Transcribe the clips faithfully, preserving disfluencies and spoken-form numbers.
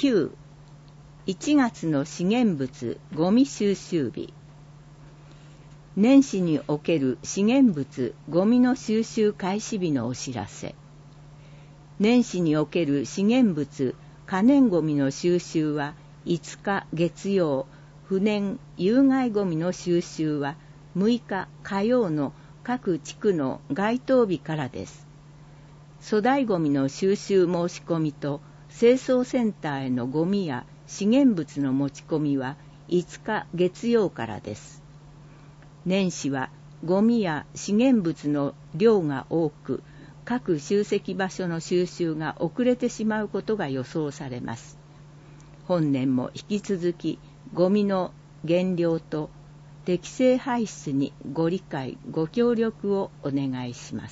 きゅう、いちがつの資源物ゴミ収集日。年始における資源物ゴミの収集開始日のお知らせ。年始における資源物可燃ゴミの収集はいつか月曜、不燃有害ゴミの収集はむいか火曜の各地区の該当日からです。粗大ゴミの収集申し込みと清掃センターへのゴミや資源物の持ち込みはいつか月曜からです。年始はゴミや資源物の量が多く、各集積場所の収集が遅れてしまうことが予想されます。本年も引き続きゴミの減量と適正排出にご理解ご協力をお願いします。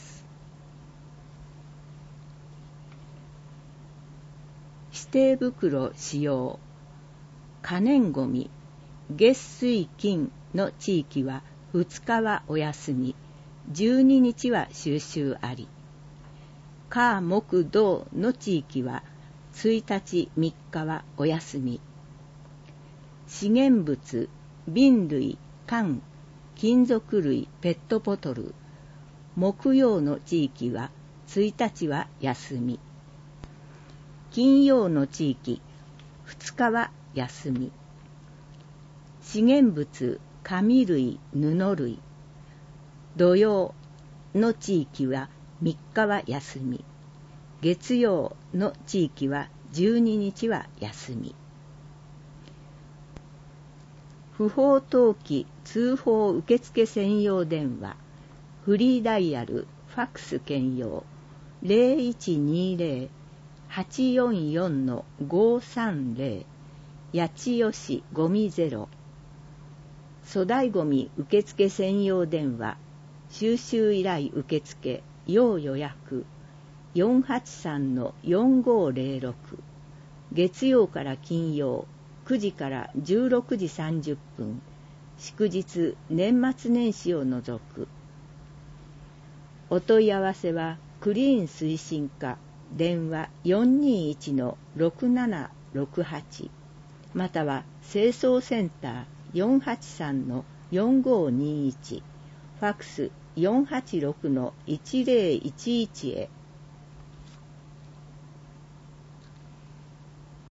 指定袋使用可燃ゴミ月水金の地域はふつかはお休み、じゅうににちは収集あり。火木土の地域はついたちみっかはお休み。資源物瓶類缶金属類ペットボトル木曜の地域はついたちは休み。金曜の地域ふつかは休み。資源物紙類布類土曜の地域はみっかは休み。月曜の地域はじゅうににちは休み。不法投棄通報受付専用電話フリーダイヤルファックス兼用 ゼロいちにゼロ はちよんよん ごさんゼロ 八千代市ゴミゼロ粗大ゴミ受付専用電話収集依頼受付要予約 よんはちさん よんごゼロろく 月曜から金曜くじからじゅうろくじさんじゅっぷん祝日年末年始を除く。お問い合わせはクリーン推進課電話 よんにいちのろくななろくはち または清掃センター よんはちさんのよんごにいち ファックス よんはちろくのいちゼロいちいち へ